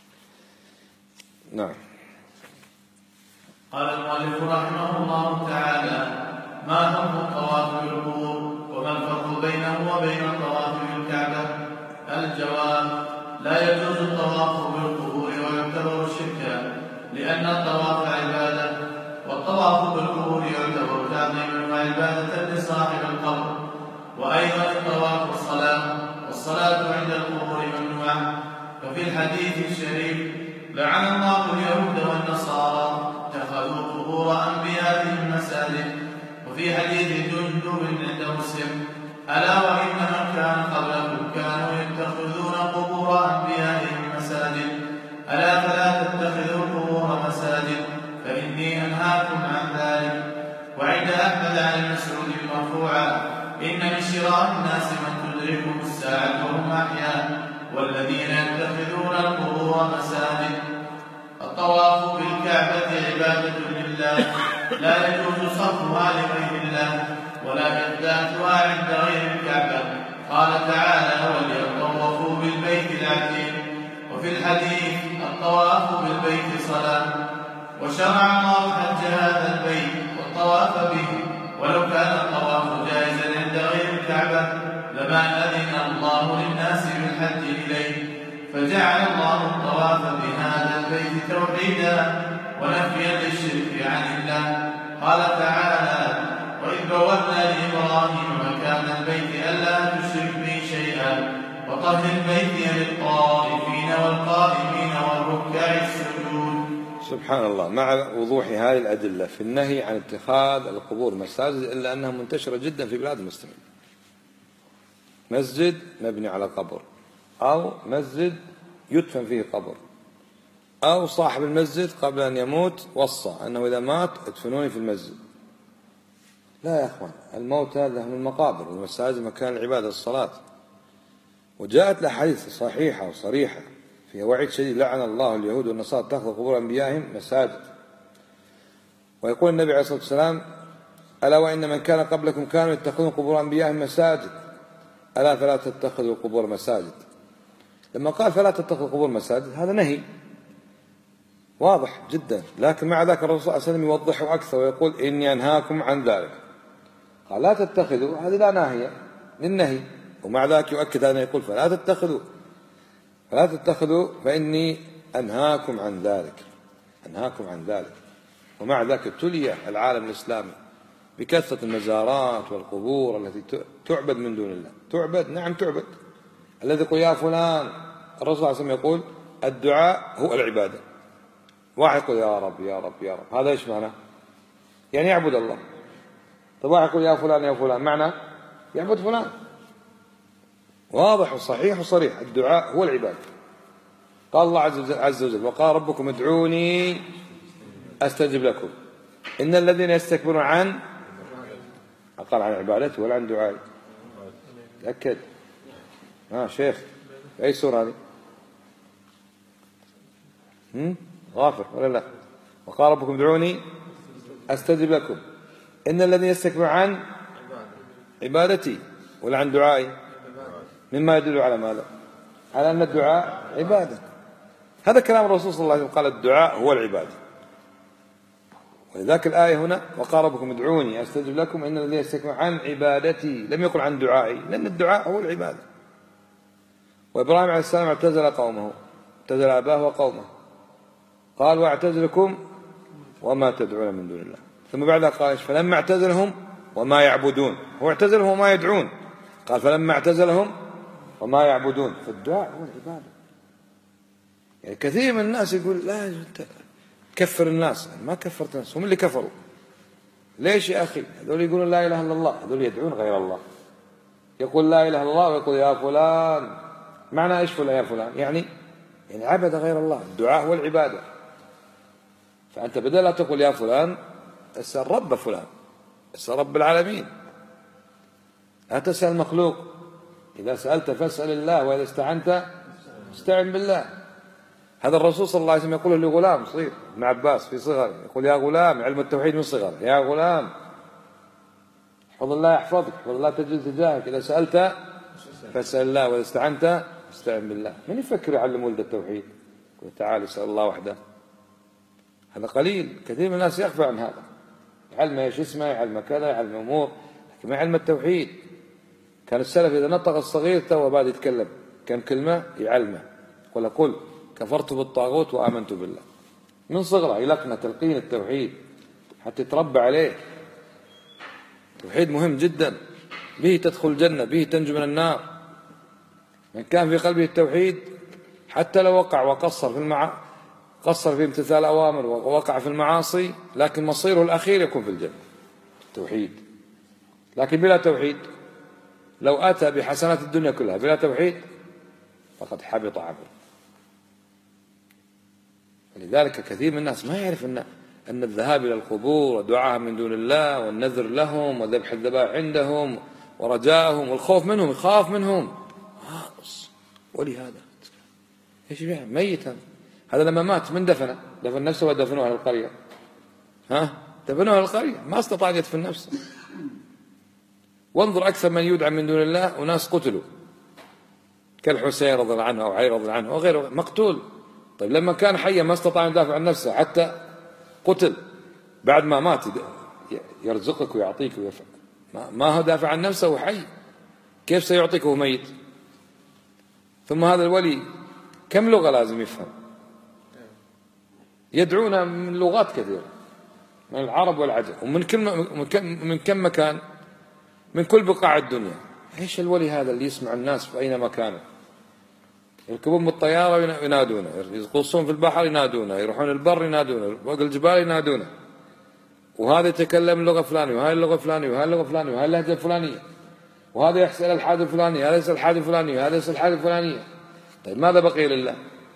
نعم. قال المؤلف رحمه الله تعالى: ما حكم الطواف بالقبور وما الفرق بينه وبين الطواف بالكعبة؟ الجواب: لا يجوز الطواف بالقبور ويعتبر شركا، لأن الطواف عبادة، والطواف بالقبور يعتبر تعظيما وعبادة لصاحب القبر. وأيضا الطواف الصلاة، والصلاة عند القبور ممنوعة. ففي الحديث الشريف: لعن الله اليهود والنصارى اتخذوا قبور أنبيائهم مساجد. وفي حديث جندب عند مسلم: ألا وإن من كان قبلكم كانوا يتخذون قبور أنبيائهم مساجد، ألا فلا تتخذوا القبور مساجد فإني أنهاكم عن ذلك. وعند أحمد عن المسعود المرفوعة: إن من شراء الناس من تدركهم الساعة وهم أحياء، والذين يتخذون القبور مساجد. الطواف بالكعبة عبادة لله، لا يجوز صرفها لغير الله ولا إحداثها عند غير الكعبة. قال تعالى: وليطوفوا بالبيت العتيق. وفي الحديث: الطواف بالبيت صلاة. وشرع الله حج هذا البيت والطواف به، ولو كان الطواف جائزا عند غير الكعبة لما أذن الله للناس بالحج إليه، فجعل الله الطواف بهذا البيت توحيدا ونفيا للشرك عن الله. قال تعالى: وإذ بوأنا لإبراهيم مكان البيت ألا تشرك بي شيئا وطهر بيتي للطائفين والقائمين والركع السجود. سبحان الله. مع وضوح هذه الأدلة في النهي عن اتخاذ القبور مساجد، إلا أنها منتشرة جدا في بلاد المسلمين. مسجد مبني على قبر، أو مسجد يدفن فيه قبر، أو صاحب المسجد قبل أن يموت وصى أنه إذا مات ادفنوني في المسجد. لا يا أخوان، الموت هذا من المقابر، والمساجد مكان العبادة الصلاة. وجاءت الأحاديث صحيحة وصريحة فيها وعيد شديد: لعن الله اليهود والنصارى اتخذوا قبور أنبيائهم مساجد. ويقول النبي عليه الصلاة والسلام: ألا وإن من كان قبلكم كانوا يتخذون قبور أنبيائهم مساجد، ألا فلا تتخذوا قبور مساجد. لما قال فلا تتخذوا قبور مساجد هذا نهي واضح جدا، لكن مع ذلك الرسول صلى الله عليه وسلم يوضحه أكثر ويقول: إني أنهاكم عن ذلك. قال لا تتخذوا، هذه لا ناهية للنهي، ومع ذلك يؤكد أنه يقول فلا تتخذوا فلا تتخذوا فإني أنهاكم عن ذلك أنهاكم عن ذلك. ومع ذلك ابتلي العالم الإسلامي بكثرة المزارات والقبور التي تعبد من دون الله. تعبد، نعم تعبد. الذي يقول يا فلان، الرسول صلى الله عليه وسلم يقول الدعاء هو العبادة. واحد يقول يا رب يا رب يا رب، هذا ايش معناه؟ يعني يعبد الله. طيب واحد يقول يا فلان يا فلان، معناه يعبد فلان. واضح وصحيح وصريح، الدعاء هو العبادة. قال الله عز وجل: وقال ربكم ادعوني أستجب لكم إن الذين يستكبرون عن قال عن عبادته ولا عن دعائي. تأكد. ها شيخ، في أي سورة هذه؟ هم؟ غافر ولا لا؟ وقال ربكم ادعوني أستجب لكم إن الذين يستكبرون عن عبادتي ولا عن دعائي، مما يدل على ماذا؟ على أن الدعاء عبادة. هذا كلام الرسول صلى الله عليه وسلم، قال الدعاء هو العبادة. ولذلك الآية هنا: وقال ربكم ادعوني أستجب لكم إن الذين يستكبرون عن عبادتي، لم يقل عن دعائي، لأن الدعاء هو العبادة. وإبراهيم عليه السلام اعتزل قومه، اعتزل أباه وقومه، قال واعتزلكم وما تدعون من دون الله. ثم بعدها قال فلما اعتزلهم وما يعبدون، هو اعتزلهم وما يدعون، قال فلما اعتزلهم وما يعبدون. فالدعاء هو العبادة. يعني كثير من الناس يقول لا كفر الناس، ما كفرت الناس، هم اللي كفروا. ليش يا أخي؟ هذول يقولون لا إله إلا الله، هذول يدعون غير الله. يقول لا إله إلا الله ويقول يا فلان، معنى إيش فلان يا فلان؟ يعني يعني عبد غير الله. الدعاء هو العبادة. فأنت بدل لا تقول يا فلان، اسأل رب فلان، اسأل رب العالمين، لا تسأل مخلوق. إذا سألت فاسأل الله، وإذا استعنت استعن بالله. هذا الرسول صلى الله عليه وسلم يقول لغلام صغير، ابن عباس في صغر، يقول يا غلام، علم التوحيد من صغر، يا غلام احفظ الله يحفظك، احفظ الله تجد تجاهك، إذا سألت فاسأل الله، وإذا استعنت استعن بالله. من يفكر يعلم ولد التوحيد؟ يقول تعال اسأل الله وحده. هذا قليل، كثير من الناس يغفل عن هذا. يعلم ايش اسمه، يعلم كذا، يعلم امور، لكن ما يعلم التوحيد. كان السلف إذا نطق الصغير تو بعد يتكلم كم كلمة يعلمه، يقول قل كفرت بالطاغوت وآمنت بالله. من صغره يلقنا تلقين التوحيد حتى يتربى عليه. التوحيد مهم جدا، به تدخل الجنة، به تنجو من النار. من كان في قلبه التوحيد حتى لو وقع وقصر في المع... قصر في امتثال الأوامر ووقع في المعاصي، لكن مصيره الأخير يكون في الجنة. التوحيد. لكن بلا توحيد لو أتى بحسنات الدنيا كلها بلا توحيد فقد حبط عمله. لذلك كثير من الناس ما يعرف أن أن الذهاب إلى القبور ودعاء من دون الله والنذر لهم وذبح الذبائح عندهم ورجائهم والخوف منهم، يخاف منهم. ولهذا ايش يعني ميت هذا؟ هذا لما مات من دفنه؟ دفن نفسه ودفنوه أهل القرية. ها دفنوه أهل القرية، ما استطاع أن يدفن نفسه. وانظر أكثر من يدعى من دون الله وناس قتلوا، كالحسين رضي الله عنه أو علي رضي الله عنه وغيره مقتول. طيب لما كان حيا ما استطاع أن يدافع عن نفسه حتى قتل، بعد ما مات يرزقك ويعطيك ويفعل، ما هو دافع عن نفسه وحي، كيف سيعطيك وهو ميت؟ ثم هذا الولي كم لغة لازم يفهم؟ يدعون من لغات كثيرة، من العرب والعجم، ومن كل من كم مكان، من كل بقاع الدنيا. ايش الولي هذا اللي يسمع الناس في اي مكان؟ يركبون بالطيارة ينادونه، يغوصون في البحر ينادونه، يروحون البر ينادونه، فوق الجبال ينادونه، وهذا يتكلم اللغة فلانية وهذه اللغة فلانية وهذه اللغة فلانية وهذه اللهجة الفلانية، وهذا يسأل الحاجة الفلانية، هذا يسأل الحاجة الفلانية، وهذا يسأل الحاجة الفلانية. طيب ماذا بقي لله؟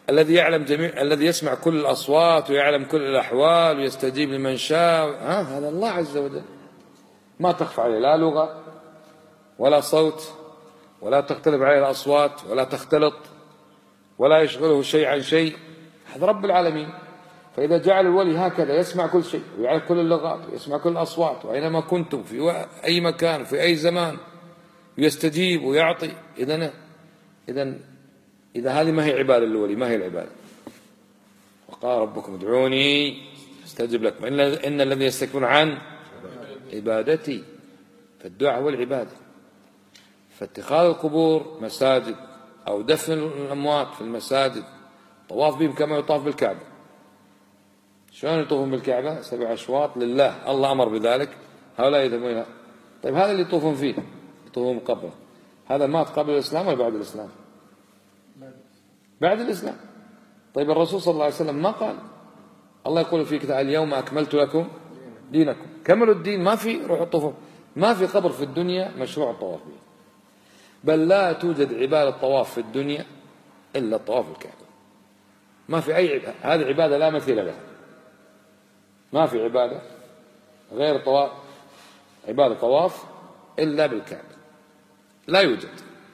الذي يعلم جميع، الذي يسمع كل الأصوات ويعلم كل الأحوال ويستجيب لمن شاء، ها هذا الله عز وجل، ما تخفى عليه لا لغة ولا صوت، ولا تختلف عليه الأصوات ولا تختلط، ولا يشغله شيء عن شيء، هذا رب العالمين. فإذا جعل الولي هكذا يسمع كل شيء ويعرف كل اللغات ويسمع كل الأصوات وأينما كنتم في أي مكان في أي زمان ويستجيب ويعطي، إذن إذن إذا هذه ما هي عبادة للولي، ما هي العبادة. وقال ربكم ادعوني استجب لكم إن, إن الذين يستكبرون عن عبادتي، فالدعاء هو العبادة. فاتخاذ القبور مساجد أو دفن الأموات في المساجد، طواف بهم كما يطاف بالكعبة. شلون يطوفون بالكعبة؟ سبع أشواط لله، الله أمر بذلك، هؤلاء يذهبون. طيب هذا اللي يطوفون فيه يطوفون قبره، هذا مات قبل الإسلام ولا بعد الإسلام؟ بعد الإسلام. طيب الرسول صلى الله عليه وسلم ما قال، الله يقول في كتاب اليوم أكملت لكم دينكم، كملوا الدين، ما في روحوا طوفوا، ما في قبر في الدنيا مشروع الطواف به، بل لا توجد عبادة طواف في الدنيا إلا الطواف الكعبة، ما في أي عبادة، هذه عبادة لا مثيل لها، ما في عبادة غير طواف، عبادة طواف إلا بالكعبة، لا يوجد،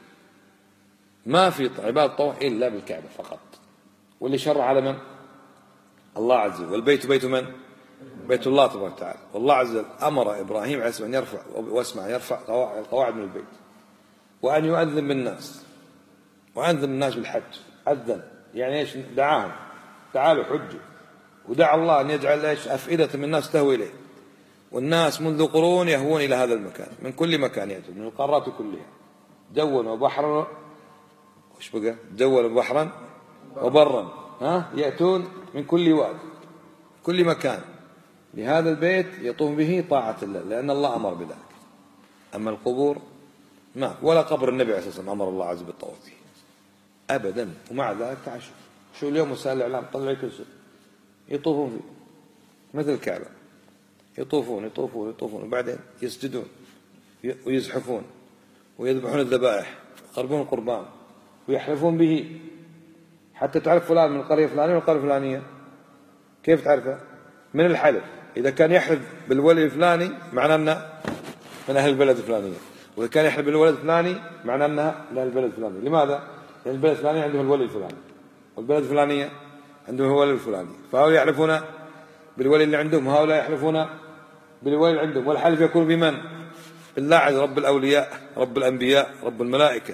ما في عبادة طواف إلا بالكعبة فقط. واللي شرع على من؟ الله عز وجل. والبيت بيت من؟ بيت الله تبارك وتعالى. والله عز وجل أمر إبراهيم عليه السلام أن يرفع واسمع يرفع قواعد من البيت، وأن يؤذن بالناس، وأذن الناس بالحج، أذن يعني إيش؟ دعاهم تعالوا حجوا، ودعا الله أن يجعل إيش؟ أفئدة من الناس تهوي إليه، والناس منذ قرون يهوون إلى هذا المكان، من كل مكان يأتون، من القارات كلها، جوا وبحرا، وش بقى؟ جوا وبحرا وبرا، ها يأتون من كل واد كل مكان لهذا البيت يطوف به طاعة الله، لأن الله أمر بذلك. أما القبور ما، ولا قبر النبي عليه الصلاة والسلام أمر الله عز وجل بالطواف به أبدا. ومع ذلك تعال شو اليوم وسائل الإعلام طلع كل يطوفون فيه مثل الكعبة، يطوفون يطوفون يطوفون وبعدين يسجدون ويزحفون ويذبحون الذبائح ويقربون القربان ويحلفون به، حتى تعرف فلان من القرية الفلانية من القرية الفلانية. كيف تعرفه؟ من الحلف. إذا كان يحلف بالولي الفلاني معناه أنه من أهل البلد الفلانية، وإذا كان يحلف بالولد الفلاني معناه أنها من أهل البلد الفلاني. لماذا؟ لأن البلد الفلاني عنده الولي الفلاني، والبلد الفلانية عنده الولي الفلاني، فهؤلاء يحلفون بالولي اللي عندهم وهؤلاء يحلفون بالولي اللي عندهم. والحلف يكون بمن؟ بالله عز وجل، رب الأولياء، رب الأنبياء، رب الملائكة.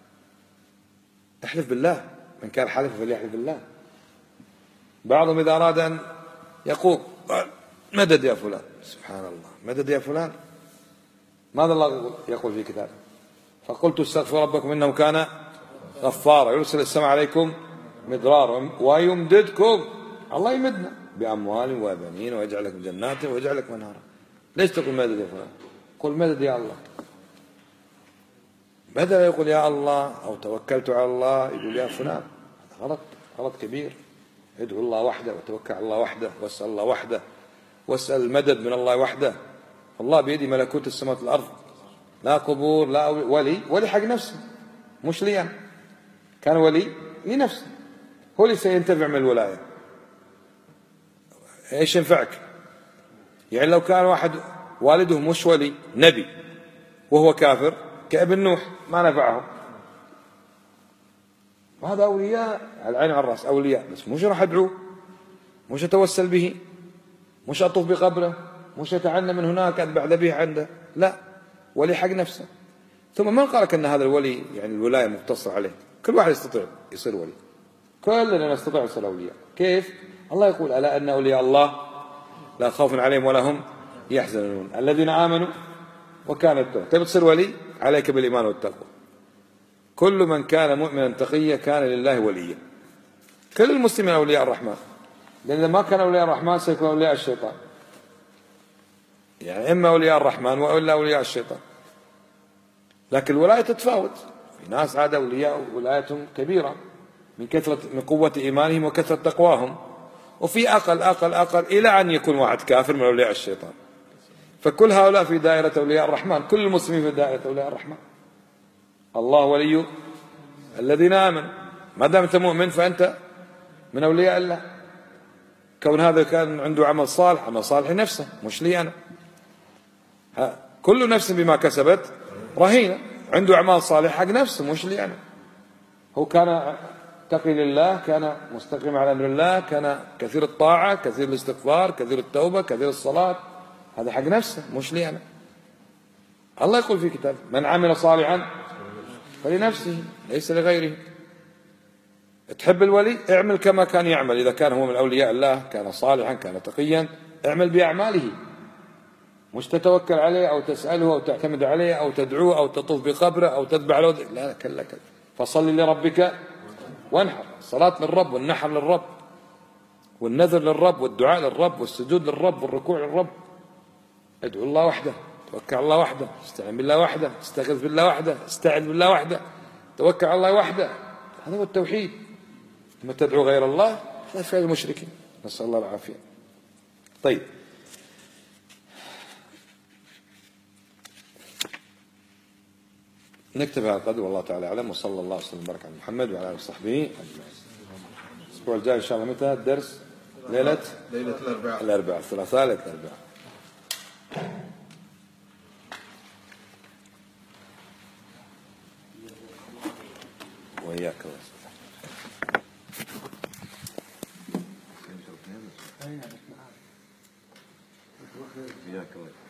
احلف بالله، من كان حلف فليحلف بالله. بعضهم إذا أراد أن يقوم قال مدد يا فلان، سبحان الله، مدد يا فلان. ماذا الله يقول في كتابه؟ فقلت استغفروا ربكم إنه كان غفارا يرسل السماء عليكم مدرارا ويمددكم، الله يمدنا بأموال وبنين ويجعل لكم جنات ويجعل لكم أنهارا. ليش تقول مدد يا فلان؟ قل مدد يا الله. بدل يقول يا الله أو توكلت على الله يقول يا فلان، غلط، غلط كبير. ادعو الله وحده وتوكل على الله وحده واسأل الله وحده واسأل المدد من الله وحده. الله بيدي ملكوت السماوات والأرض، لا قبور لا ولي، ولي حق نفسه مش لي أنا، كان ولي لنفسه، هو اللي سينتفع من الولاية. ايش ينفعك؟ يعني لو كان واحد والده مش ولي نبي وهو كافر كابن نوح ما نفعه، وهذا أولياء على العين على الرأس، أولياء، بس مش راح أدعوه، مش أتوسل به، مش أطوف بقبره، مش أتعنى من هناك أذبح ذبيحة عنده، لا، ولي حق نفسه. ثم من قالك أن هذا الولي يعني الولاية مقتصرة عليه؟ كل واحد يستطيع يصير ولي، كلنا نستطيع نصير أولياء. كيف؟ الله يقول ألا أن أولياء الله لا خوف عليهم ولا هم يحزنون الذين آمنوا وكانوا يتقون. تبي تصير ولي؟ عليك بالإيمان والتقوى. كل من كان مؤمنا تقيا كان لله وليا. كل المسلمين أولياء الرحمن، لأن إذا ما كان أولياء الرحمن سيكون أولياء الشيطان، يعني إما أولياء الرحمن وإلا أولياء الشيطان. لكن الولاية تتفاوت، في ناس عاد أولياء ولايتهم كبيرة من كثرة من قوة إيمانهم وكثرة تقواهم، وفي أقل أقل أقل إلى أن يكون واحد كافر من أولياء الشيطان. فكل هؤلاء في دائرة أولياء الرحمن، كل المسلمين في دائرة أولياء الرحمن. الله ولي الذين آمنوا، ما دام أنت مؤمن فأنت من أولياء الله. كون هذا كان عنده عمل صالح، عمل صالح لنفسه مش لي أنا. كل نفس بما كسبت رهينة، عنده أعمال صالحة حق نفسه مش لي أنا. هو كان تقي لله، كان مستقيم على أمر الله، كان كثير الطاعة، كثير الاستغفار، كثير التوبة، كثير الصلاة، هذا حق نفسه مش لي أنا. الله يقول في كتابه: من عمل صالحا فلنفسه ليس لغيره. تحب الولي؟ اعمل كما كان يعمل. إذا كان هو من أولياء الله، كان صالحا، كان تقيا، اعمل بأعماله، مش تتوكل عليه أو تسأله أو تعتمد عليه أو تدعوه أو تطوف بقبره أو تذبح له. لا، كلا كلا. فصل لربك وانحر. الصلاة للرب والنحر للرب والنذر للرب والدعاء للرب والسجود للرب والركوع للرب. ادعو الله وحده، توكل على الله وحده، استعن بالله وحده، استغيث بالله وحده، استعذ بالله وحده، توكل على الله وحده. هذا هو التوحيد. لما تدعو غير الله هذا فعل المشركين، نسأل الله العافية. طيب، نكتب هذا القدر والله تعالى أعلم، وصلى الله وسلم وبارك على محمد وعلى آله وصحبه أجمعين. الأسبوع الجاي إن شاء الله متى الدرس؟ ليلة ليلة الأربعاء الأربعاء الثلاثاء ليلة الأربعاء. وإياك الله.